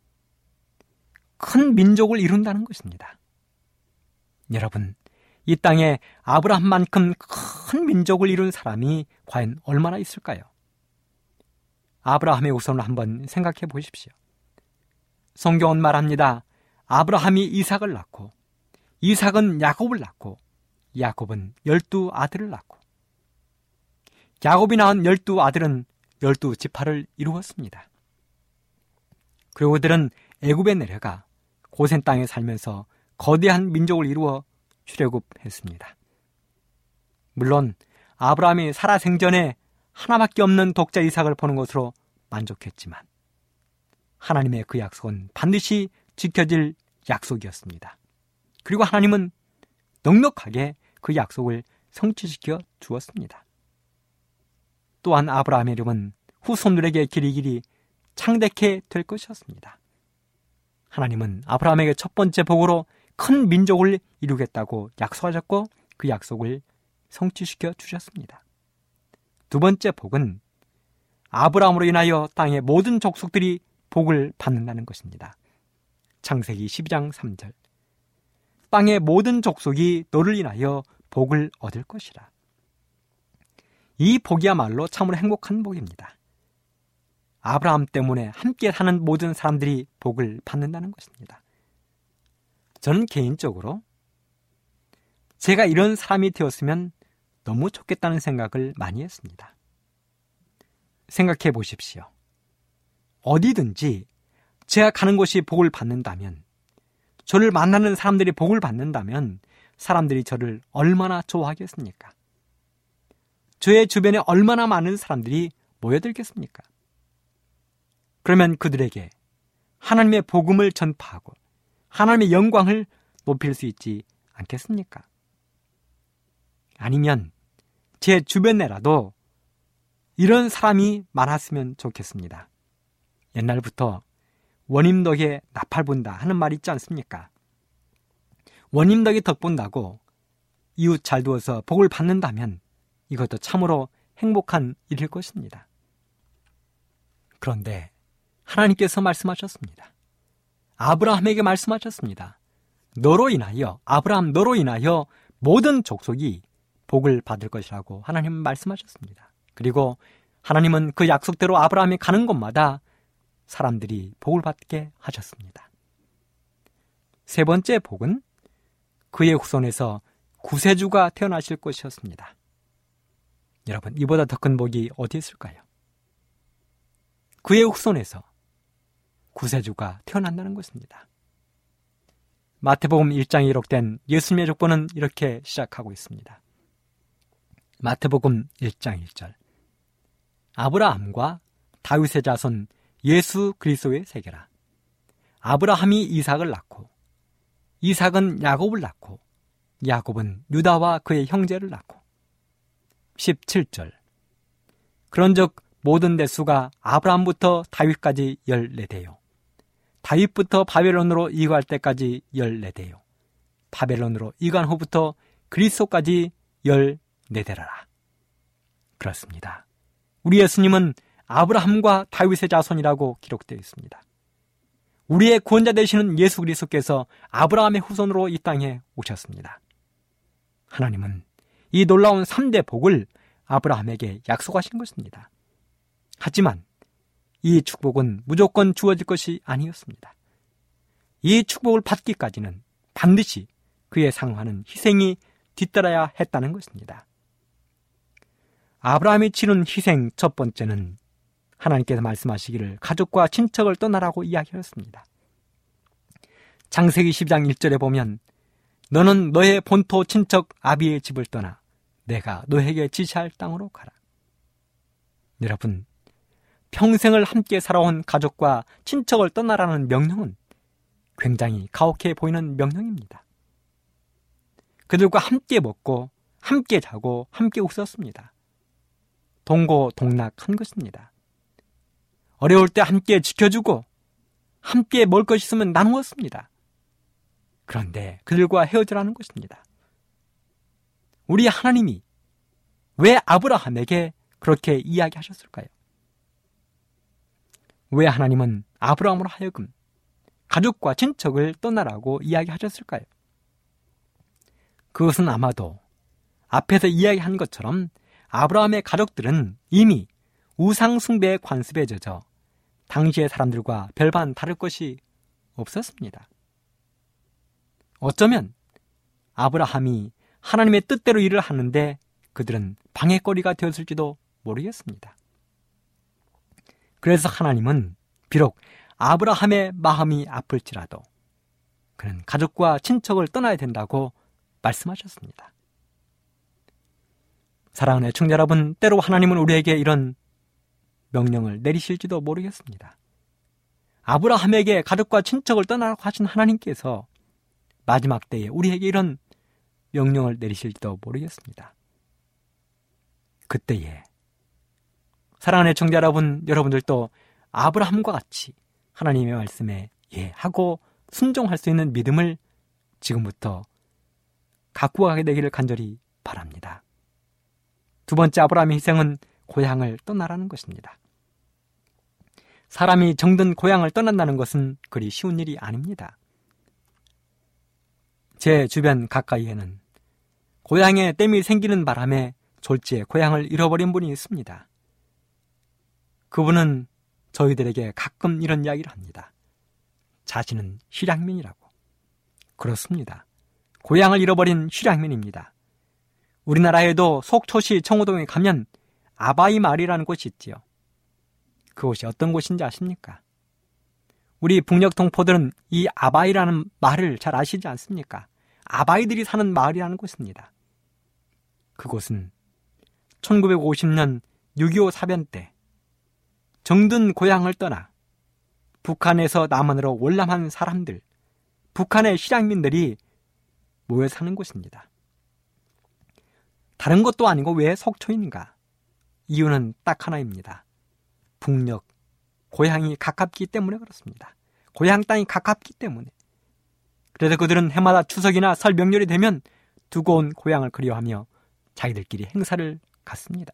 큰 민족을 이룬다는 것입니다. 여러분, 이 땅에 아브라함만큼 큰 민족을 이룬 사람이 과연 얼마나 있을까요? 아브라함의 우선을 한번 생각해 보십시오. 성경은 말합니다. 아브라함이 이삭을 낳고, 이삭은 야곱을 낳고, 야곱은 열두 아들을 낳고, 야곱이 낳은 열두 아들은 열두 지파를 이루었습니다. 그리고 그들은 애굽에 내려가 고센 땅에 살면서 거대한 민족을 이루어 출애굽했습니다. 물론 아브라함이 살아생전에 하나밖에 없는 독자 이삭을 보는 것으로 만족했지만 하나님의 그 약속은 반드시 지켜질 약속이었습니다. 그리고 하나님은 넉넉하게 그 약속을 성취시켜 주었습니다. 또한 아브라함의 이름은 후손들에게 길이길이 창대케 될 것이었습니다. 하나님은 아브라함에게 첫 번째 복으로 큰 민족을 이루겠다고 약속하셨고 그 약속을 성취시켜 주셨습니다. 두 번째 복은 아브라함으로 인하여 땅의 모든 족속들이 복을 받는다는 것입니다. 창세기 십이 장 삼 절. 땅의 모든 족속이 너를 인하여 복을 얻을 것이라. 이 복이야말로 참으로 행복한 복입니다. 아브라함 때문에 함께 사는 모든 사람들이 복을 받는다는 것입니다. 저는 개인적으로 제가 이런 사람이 되었으면 너무 좋겠다는 생각을 많이 했습니다. 생각해 보십시오. 어디든지 제가 가는 곳이 복을 받는다면, 저를 만나는 사람들이 복을 받는다면 사람들이 저를 얼마나 좋아하겠습니까? 저의 주변에 얼마나 많은 사람들이 모여들겠습니까? 그러면 그들에게 하나님의 복음을 전파하고 하나님의 영광을 높일 수 있지 않겠습니까? 아니면 제 주변에라도 이런 사람이 많았으면 좋겠습니다. 옛날부터 원임덕에 나팔 분다 하는 말이 있지 않습니까? 원임덕이 덕 본다고 이웃 잘 두어서 복을 받는다면 이것도 참으로 행복한 일일 것입니다. 그런데 하나님께서 말씀하셨습니다. 아브라함에게 말씀하셨습니다. 너로 인하여, 아브라함 너로 인하여 모든 족속이 복을 받을 것이라고 하나님은 말씀하셨습니다. 그리고 하나님은 그 약속대로 아브라함이 가는 곳마다 사람들이 복을 받게 하셨습니다. 세 번째 복은 그의 후손에서 구세주가 태어나실 것이었습니다. 여러분, 이보다 더 큰 복이 어디 있을까요? 그의 후손에서 구세주가 태어난다는 것입니다. 마태복음 일 장에 기록된 예수님의 족보는 이렇게 시작하고 있습니다. 마태복음 일 장 일 절. 아브라함과 다윗의 자손 예수 그리스도의 세계라. 아브라함이 이삭을 낳고 이삭은 야곱을 낳고 야곱은 유다와 그의 형제를 낳고. 십칠 절. 그런즉 모든 대수가 아브라함부터 다윗까지 열네 대요. 다윗부터 바벨론으로 이거할 때까지 열네 대요. 바벨론으로 이간 후부터 그리스도까지 열네 대라라. 그렇습니다. 우리 예수님은 아브라함과 다윗의 자손이라고 기록되어 있습니다. 우리의 구원자 되시는 예수 그리스도께서 아브라함의 후손으로 이 땅에 오셨습니다. 하나님은 이 놀라운 삼 대 복을 아브라함에게 약속하신 것입니다. 하지만 이 축복은 무조건 주어질 것이 아니었습니다. 이 축복을 받기까지는 반드시 그에 상응하는 희생이 뒤따라야 했다는 것입니다. 아브라함이 치른 희생 첫 번째는 하나님께서 말씀하시기를 가족과 친척을 떠나라고 이야기했습니다. 창세기 십이 장 일 절에 보면 너는 너의 본토 친척 아비의 집을 떠나 내가 너에게 지시할 땅으로 가라. 여러분, 평생을 함께 살아온 가족과 친척을 떠나라는 명령은 굉장히 가혹해 보이는 명령입니다. 그들과 함께 먹고 함께 자고 함께 웃었습니다. 동고동락한 것입니다. 어려울 때 함께 지켜주고 함께 먹을 것이 있으면 나누었습니다. 그런데 그들과 헤어지라는 것입니다. 우리 하나님이 왜 아브라함에게 그렇게 이야기하셨을까요? 왜 하나님은 아브라함으로 하여금 가족과 친척을 떠나라고 이야기하셨을까요? 그것은 아마도 앞에서 이야기한 것처럼 아브라함의 가족들은 이미 우상 숭배의 관습에 젖어 당시의 사람들과 별반 다를 것이 없었습니다. 어쩌면 아브라함이 하나님의 뜻대로 일을 하는데 그들은 방해거리가 되었을지도 모르겠습니다. 그래서 하나님은 비록 아브라함의 마음이 아플지라도 그는 가족과 친척을 떠나야 된다고 말씀하셨습니다. 사랑하는 애청자 여러분, 때로 하나님은 우리에게 이런 명령을 내리실지도 모르겠습니다. 아브라함에게 가족과 친척을 떠나라고 하신 하나님께서 마지막 때에 우리에게 이런 명령을 내리실지도 모르겠습니다. 그때에 사랑하는 애청자 여러분, 여러분들도 아브라함과 같이 하나님의 말씀에 예 하고 순종할 수 있는 믿음을 지금부터 갖고 가게 되기를 간절히 바랍니다. 두 번째 아브라함의 희생은 고향을 떠나라는 것입니다. 사람이 정든 고향을 떠난다는 것은 그리 쉬운 일이 아닙니다. 제 주변 가까이에는 고향에 댐이 생기는 바람에 졸지에 고향을 잃어버린 분이 있습니다. 그분은 저희들에게 가끔 이런 이야기를 합니다. 자신은 실향민이라고. 그렇습니다. 고향을 잃어버린 실향민입니다. 우리나라에도 속초시 청호동에 가면 아바이 마을이라는 곳이 있지요. 그곳이 어떤 곳인지 아십니까? 우리 북녘 동포들은 이 아바이라는 말을 잘 아시지 않습니까? 아바이들이 사는 마을이라는 곳입니다. 그곳은 천구백오십 년 육이오 사변 때 정든 고향을 떠나 북한에서 남한으로 월남한 사람들, 북한의 실향민들이 모여 사는 곳입니다. 다른 것도 아니고 왜 속초인가? 이유는 딱 하나입니다. 북녘, 고향이 가깝기 때문에 그렇습니다. 고향 땅이 가깝기 때문에. 그래서 그들은 해마다 추석이나 설 명절이 되면 두고 온 고향을 그리워하며 자기들끼리 행사를 갖습니다.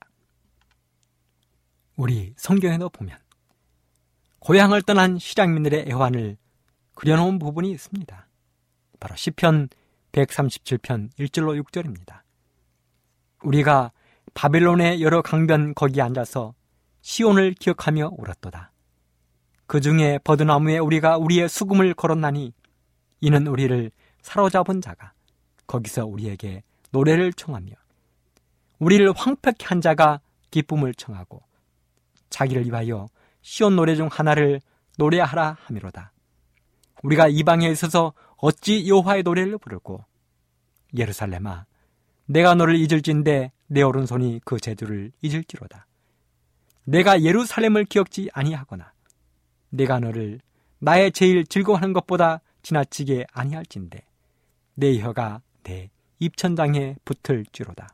우리 성경에도 보면 고향을 떠난 실향민들의 애환을 그려놓은 부분이 있습니다. 바로 시편 백삼십칠 편 일 절로 육 절입니다. 우리가 바벨론의 여러 강변 거기에 앉아서 시온을 기억하며 울었도다. 그 중에 버드나무에 우리가 우리의 수금을 걸었나니 이는 우리를 사로잡은 자가 거기서 우리에게 노래를 청하며 우리를 황폐케 한 자가 기쁨을 청하고 자기를 위하여 시온 노래 중 하나를 노래하라 하미로다. 우리가 이방에 있어서 어찌 여호와의 노래를 부르고 예루살렘아 내가 너를 잊을진대 내 오른손이 그 재주를 잊을지로다. 내가 예루살렘을 기억지 아니하거나 내가 너를 나의 제일 즐거워하는 것보다 지나치게 아니할진대 내 혀가 내 입천장에 붙을지로다.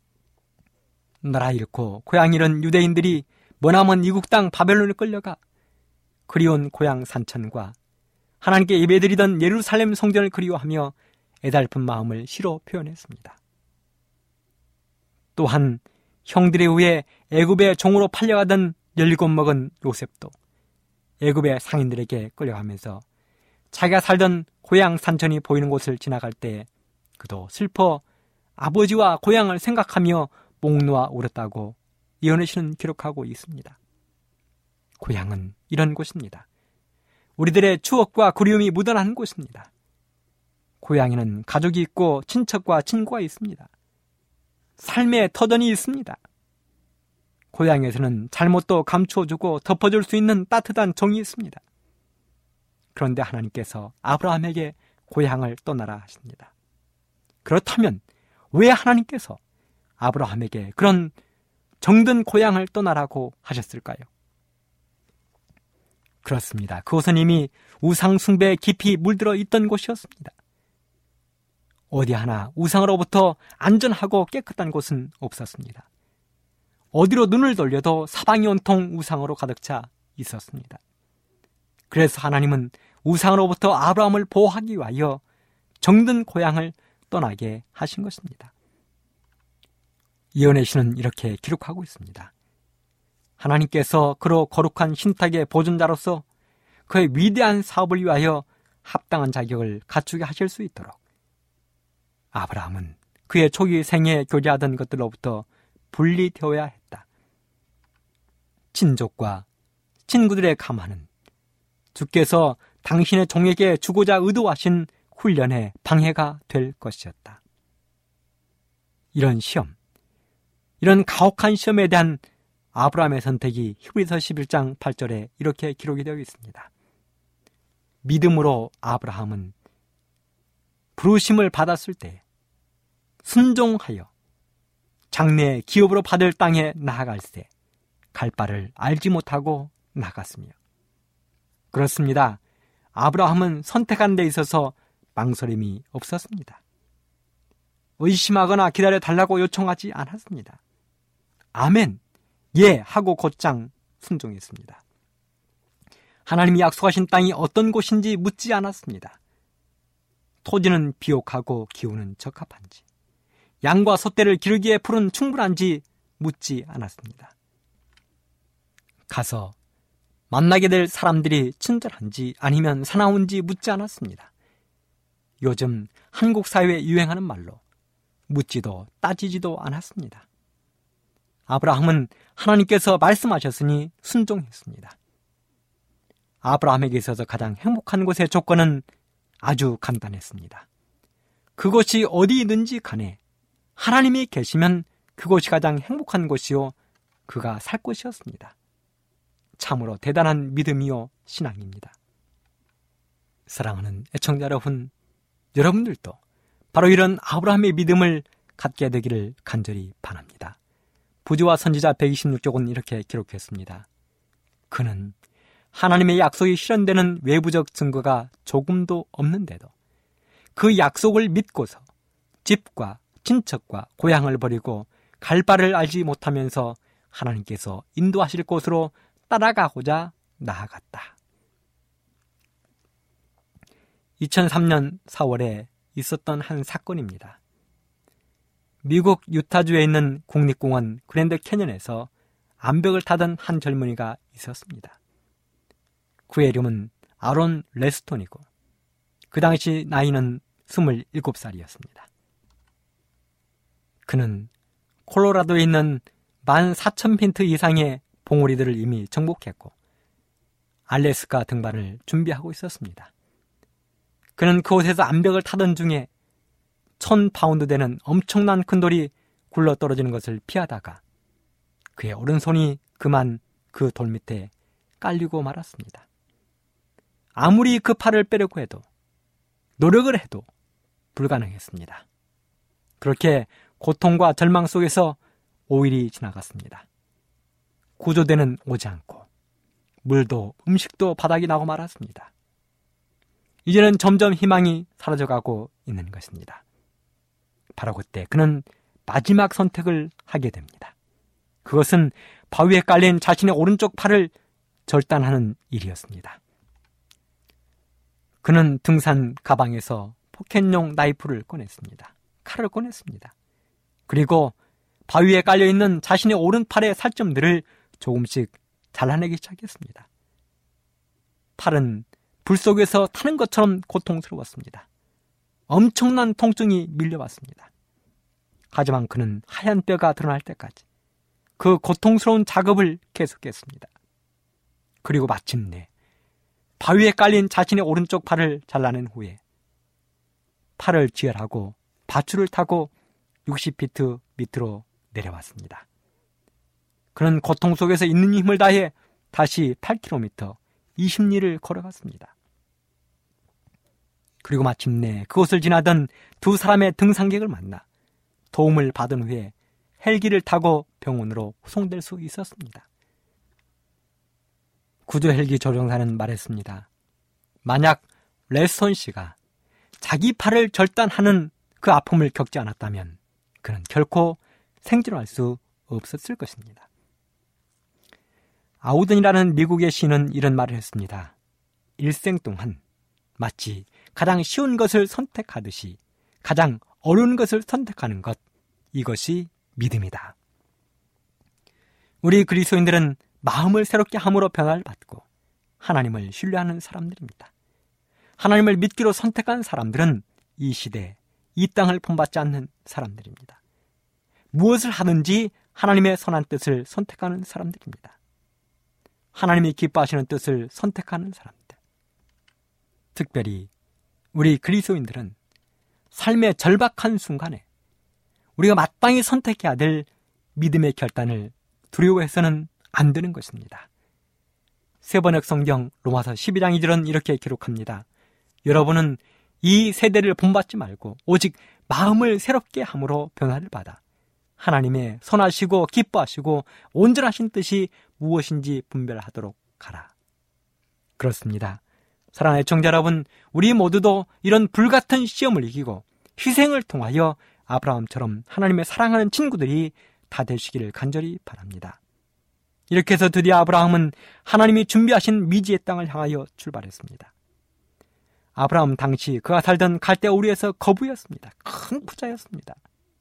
나라 잃고 고향 잃은 유대인들이 머나먼 이국 땅 바벨론에 끌려가 그리운 고향 산천과 하나님께 예배드리던 예루살렘 성전을 그리워하며 애달픈 마음을 시로 표현했습니다. 또한 형들에 의해 애굽의 종으로 팔려가던 열일곱 먹은 요셉도 애굽의 상인들에게 끌려가면서 자기가 살던 고향 산천이 보이는 곳을 지나갈 때 그도 슬퍼 아버지와 고향을 생각하며 목 놓아 울었다고 이언의 시는 기록하고 있습니다. 고향은 이런 곳입니다. 우리들의 추억과 그리움이 묻어나는 곳입니다. 고향에는 가족이 있고 친척과 친구가 있습니다. 삶의 터전이 있습니다. 고향에서는 잘못도 감추어주고 덮어줄 수 있는 따뜻한 정이 있습니다. 그런데 하나님께서 아브라함에게 고향을 떠나라 하십니다. 그렇다면 왜 하나님께서 아브라함에게 그런 정든 고향을 떠나라고 하셨을까요? 그렇습니다. 그곳은 이미 우상 숭배에 깊이 물들어 있던 곳이었습니다. 어디 하나 우상으로부터 안전하고 깨끗한 곳은 없었습니다. 어디로 눈을 돌려도 사방이 온통 우상으로 가득 차 있었습니다. 그래서 하나님은 우상으로부터 아브라함을 보호하기 위하여 정든 고향을 떠나게 하신 것입니다. 이언의 시는 이렇게 기록하고 있습니다. 하나님께서 그로 거룩한 신탁의 보존자로서 그의 위대한 사업을 위하여 합당한 자격을 갖추게 하실 수 있도록 아브라함은 그의 초기 생에 교제하던 것들로부터 분리되어야 했다. 친족과 친구들의 감화는 주께서 당신의 종에게 주고자 의도하신 훈련에 방해가 될 것이었다. 이런 시험, 이런 가혹한 시험에 대한 아브라함의 선택이 히브리서 십일 장 팔 절에 이렇게 기록이 되어 있습니다. 믿음으로 아브라함은 부르심을 받았을 때 순종하여 장래의 기업으로 받을 땅에 나아갈새 갈 바를 알지 못하고 나갔으며, 그렇습니다. 아브라함은 선택한 데 있어서 망설임이 없었습니다. 의심하거나 기다려달라고 요청하지 않았습니다. 아멘, 예 하고 곧장 순종했습니다. 하나님이 약속하신 땅이 어떤 곳인지 묻지 않았습니다. 토지는 비옥하고 기후는 적합한지, 양과 소떼를 기르기에 풀은 충분한지 묻지 않았습니다. 가서 만나게 될 사람들이 친절한지 아니면 사나운지 묻지 않았습니다. 요즘 한국 사회에 유행하는 말로 묻지도 따지지도 않았습니다. 아브라함은 하나님께서 말씀하셨으니 순종했습니다. 아브라함에게 있어서 가장 행복한 곳의 조건은 아주 간단했습니다. 그곳이 어디이든지 간에 하나님이 계시면 그곳이 가장 행복한 곳이요 그가 살 곳이었습니다. 참으로 대단한 믿음이요 신앙입니다. 사랑하는 애청자 여러분, 여러분들도 바로 이런 아브라함의 믿음을 갖게 되기를 간절히 바랍니다. 부지와 선지자 백이십육 쪽은 이렇게 기록했습니다. 그는 하나님의 약속이 실현되는 외부적 증거가 조금도 없는데도 그 약속을 믿고서 집과 친척과 고향을 버리고 갈 바를 알지 못하면서 하나님께서 인도하실 곳으로 따라가고자 나아갔다. 이천삼 년 사월에 있었던 한 사건입니다. 미국 유타주에 있는 국립공원 그랜드 캐년에서 암벽을 타던 한 젊은이가 있었습니다. 그의 이름은 아론 레스톤이고 그 당시 나이는 스물일곱 살이었습니다. 그는 콜로라도에 있는 만 사천 피트 이상의 봉우리들을 이미 정복했고 알래스카 등반을 준비하고 있었습니다. 그는 그곳에서 암벽을 타던 중에 천 파운드 되는 엄청난 큰 돌이 굴러 떨어지는 것을 피하다가 그의 오른손이 그만 그 돌 밑에 깔리고 말았습니다. 아무리 그 팔을 빼려고 해도 노력을 해도 불가능했습니다. 그렇게 고통과 절망 속에서 오 일이 지나갔습니다. 구조대는 오지 않고 물도 음식도 바닥이 나고 말았습니다. 이제는 점점 희망이 사라져가고 있는 것입니다. 바로 그때 그는 마지막 선택을 하게 됩니다. 그것은 바위에 깔린 자신의 오른쪽 팔을 절단하는 일이었습니다. 그는 등산 가방에서 포켓용 나이프를 꺼냈습니다. 칼을 꺼냈습니다. 그리고 바위에 깔려있는 자신의 오른팔의 살점들을 조금씩 잘라내기 시작했습니다. 팔은 불 속에서 타는 것처럼 고통스러웠습니다. 엄청난 통증이 밀려왔습니다. 하지만 그는 하얀 뼈가 드러날 때까지 그 고통스러운 작업을 계속했습니다. 그리고 마침내 바위에 깔린 자신의 오른쪽 팔을 잘라낸 후에 팔을 지혈하고 밧줄을 타고 육십 피트 밑으로 내려왔습니다. 그는 고통 속에서 있는 힘을 다해 다시 팔 킬로미터 이십 리를 걸어갔습니다. 그리고 마침내 그곳을 지나던 두 사람의 등산객을 만나 도움을 받은 후에 헬기를 타고 병원으로 후송될 수 있었습니다. 구조 헬기 조종사는 말했습니다. 만약 레스톤 씨가 자기 팔을 절단하는 그 아픔을 겪지 않았다면 그는 결코 생존할 수 없었을 것입니다. 아우든이라는 미국의 시인은 이런 말을 했습니다. 일생 동안 마치 가장 쉬운 것을 선택하듯이 가장 어려운 것을 선택하는 것, 이것이 믿음이다. 우리 그리스도인들은 마음을 새롭게 함으로 변화를 받고 하나님을 신뢰하는 사람들입니다. 하나님을 믿기로 선택한 사람들은 이 시대, 이 땅을 본받지 않는 사람들입니다. 무엇을 하든지 하나님의 선한 뜻을 선택하는 사람들입니다. 하나님이 기뻐하시는 뜻을 선택하는 사람들. 특별히 우리 그리스도인들은 삶의 절박한 순간에 우리가 마땅히 선택해야 될 믿음의 결단을 두려워해서는 안 되는 것입니다. 세번역 성경 로마서 십이 장 이 절은 이렇게 기록합니다. 여러분은 이 세대를 본받지 말고 오직 마음을 새롭게 함으로 변화를 받아 하나님의 선하시고 기뻐하시고 온전하신 뜻이 무엇인지 분별하도록 하라. 그렇습니다. 사랑하는 애청자 여러분, 우리 모두도 이런 불같은 시험을 이기고 희생을 통하여 아브라함처럼 하나님의 사랑하는 친구들이 다 되시기를 간절히 바랍니다. 이렇게 해서 드디어 아브라함은 하나님이 준비하신 미지의 땅을 향하여 출발했습니다. 아브라함 당시 그가 살던 갈대아 우르에서 거부였습니다. 큰 부자였습니다.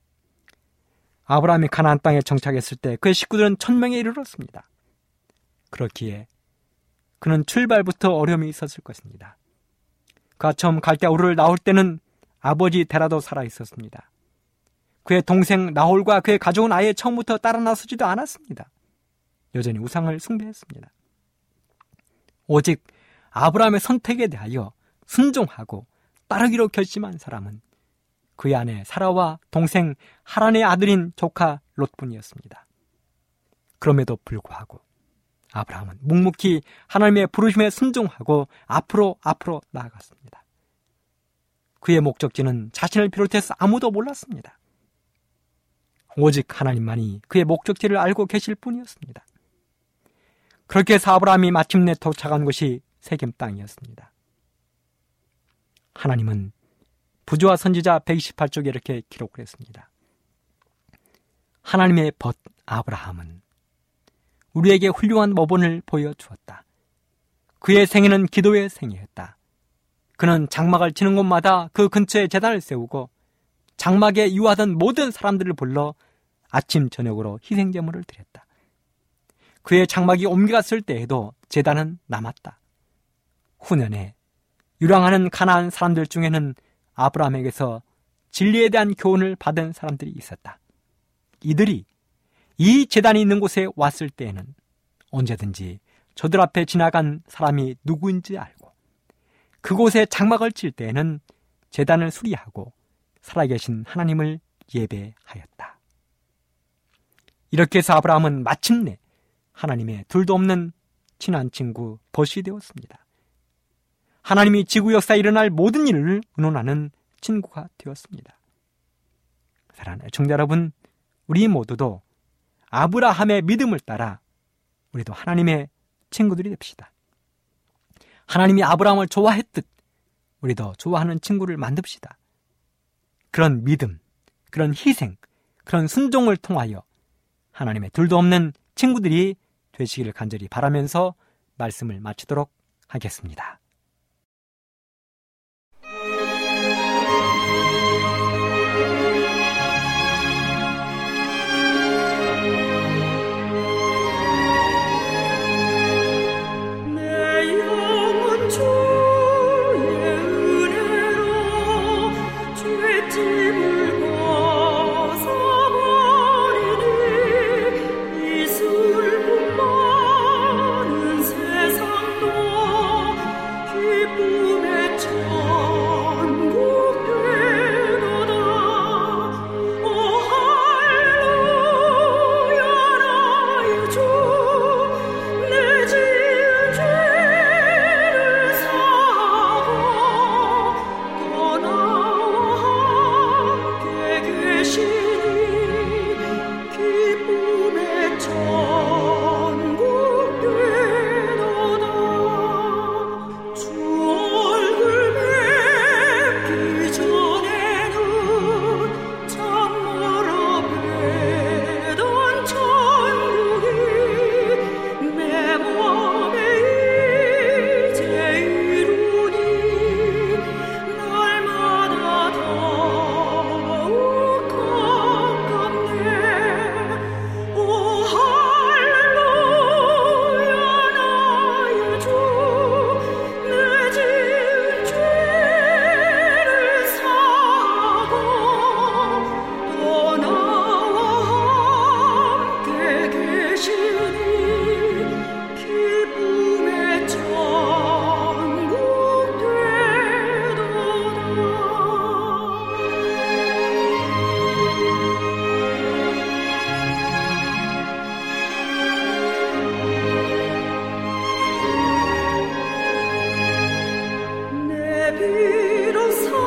아브라함이 가나안 땅에 정착했을 때 그의 식구들은 천명에 이르렀습니다. 그렇기에 그는 출발부터 어려움이 있었을 것입니다. 그가 처음 갈대아 우르를 나올 때는 아버지 데라도 살아 있었습니다. 그의 동생 나홀과 그의 가족은 아예 처음부터 따라 나서지도 않았습니다. 여전히 우상을 숭배했습니다. 오직 아브라함의 선택에 대하여 순종하고 따르기로 결심한 사람은 그의 아내 사라와 동생 하란의 아들인 조카 롯뿐이었습니다. 그럼에도 불구하고 아브라함은 묵묵히 하나님의 부르심에 순종하고 앞으로 앞으로 나아갔습니다. 그의 목적지는 자신을 비롯해서 아무도 몰랐습니다. 오직 하나님만이 그의 목적지를 알고 계실 뿐이었습니다. 그렇게 해서 아브라함이 마침내 도착한 곳이 세겜 땅이었습니다. 하나님은 부조와 선지자 백이십팔 쪽에 이렇게 기록을 했습니다. 하나님의 벗 아브라함은 우리에게 훌륭한 모본을 보여주었다. 그의 생애는 기도의 생애였다. 그는 장막을 치는 곳마다 그 근처에 제단을 세우고 장막에 유하던 모든 사람들을 불러 아침 저녁으로 희생제물을 드렸다. 그의 장막이 옮겨갔을 때에도 제단은 남았다. 후년에 유랑하는 가나안 사람들 중에는 아브라함에게서 진리에 대한 교훈을 받은 사람들이 있었다. 이들이 이 제단이 있는 곳에 왔을 때에는 언제든지 저들 앞에 지나간 사람이 누구인지 알고 그곳에 장막을 칠 때에는 제단을 수리하고 살아계신 하나님을 예배하였다. 이렇게 해서 아브라함은 마침내 하나님의 둘도 없는 친한 친구 벗이 되었습니다. 하나님이 지구 역사에 일어날 모든 일을 의논하는 친구가 되었습니다. 사랑하는 애청자 여러분, 우리 모두도 아브라함의 믿음을 따라 우리도 하나님의 친구들이 됩시다. 하나님이 아브라함을 좋아했듯 우리도 좋아하는 친구를 만듭시다. 그런 믿음, 그런 희생, 그런 순종을 통하여 하나님의 둘도 없는 친구들이 되시기를 간절히 바라면서 말씀을 마치도록 하겠습니다. 비로소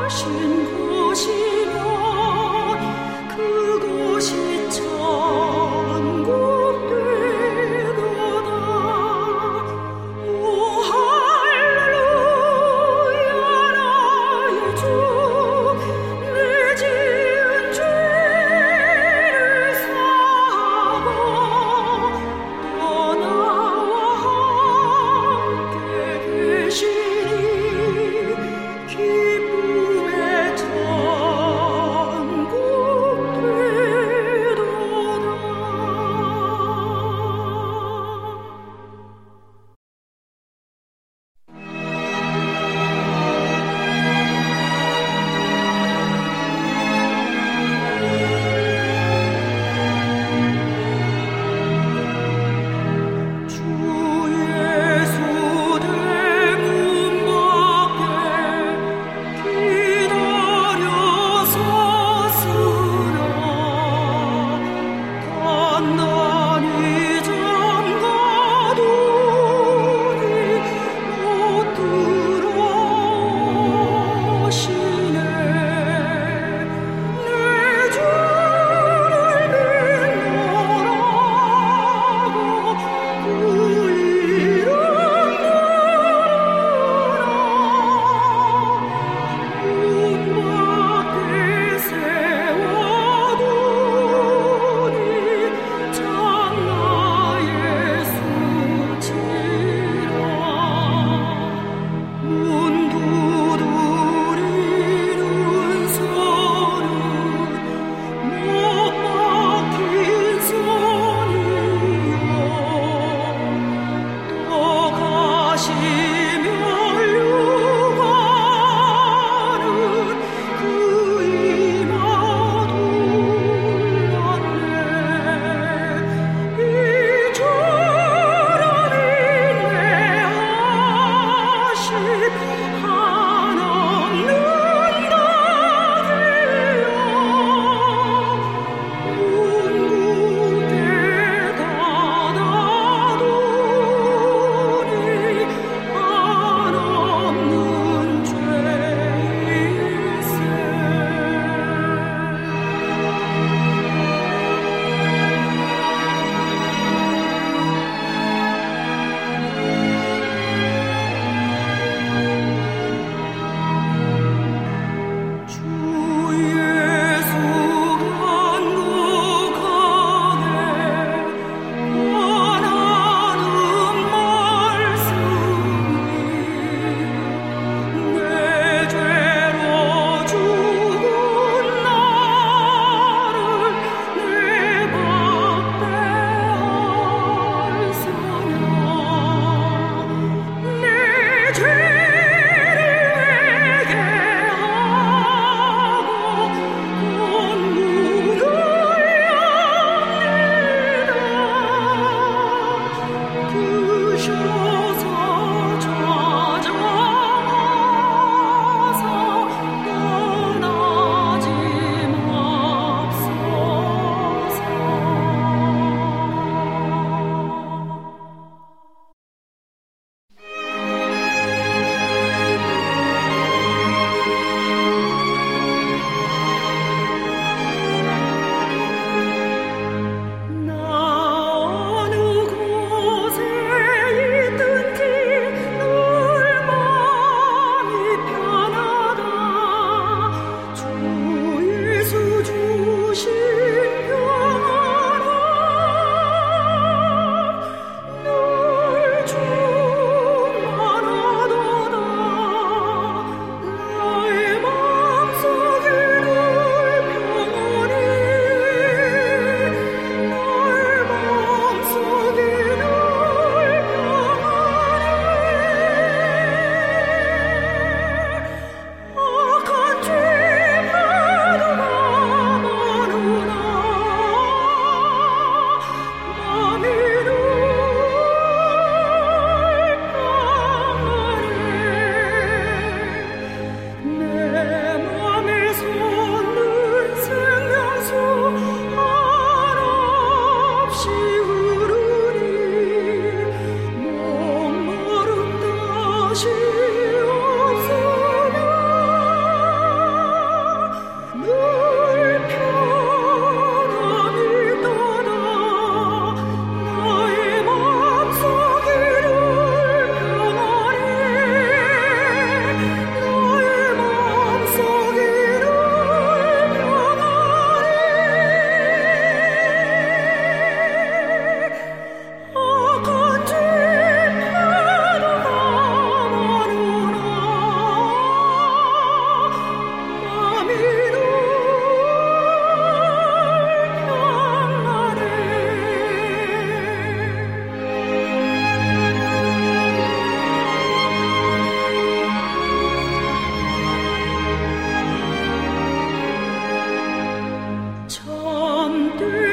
기쁨의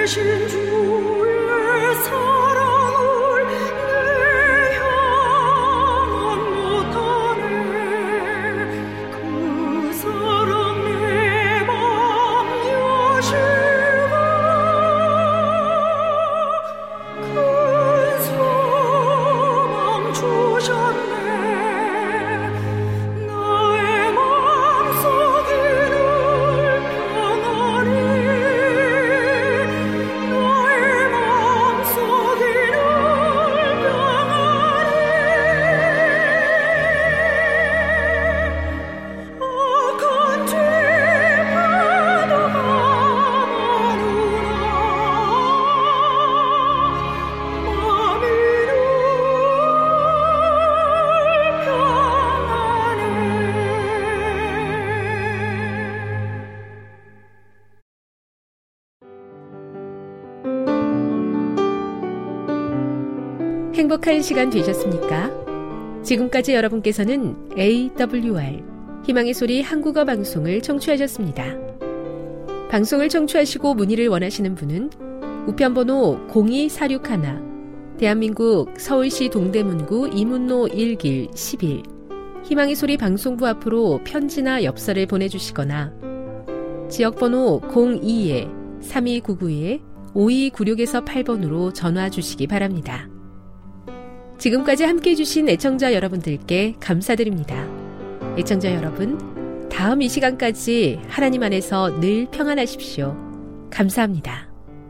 행복한 시간 되셨습니까? 지금까지 여러분께서는 에이더블유알 희망의 소리 한국어 방송을 청취하셨습니다. 방송을 청취하시고 문의를 원하시는 분은 우편번호 공이사육일 대한민국 서울시 동대문구 이문로 일 길 십일 희망의 소리 방송부 앞으로 편지나 엽서를 보내주시거나 지역번호 공이 삼이구구 오이구육에서 팔 번으로 전화 주시기 바랍니다. 지금까지 함께해 주신 애청자 여러분들께 감사드립니다. 애청자 여러분, 다음 이 시간까지 하나님 안에서 늘 평안하십시오. 감사합니다.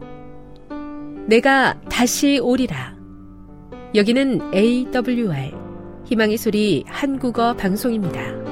내가 다시 오리라. 여기는 에이더블유알 희망의 소리 한국어 방송입니다.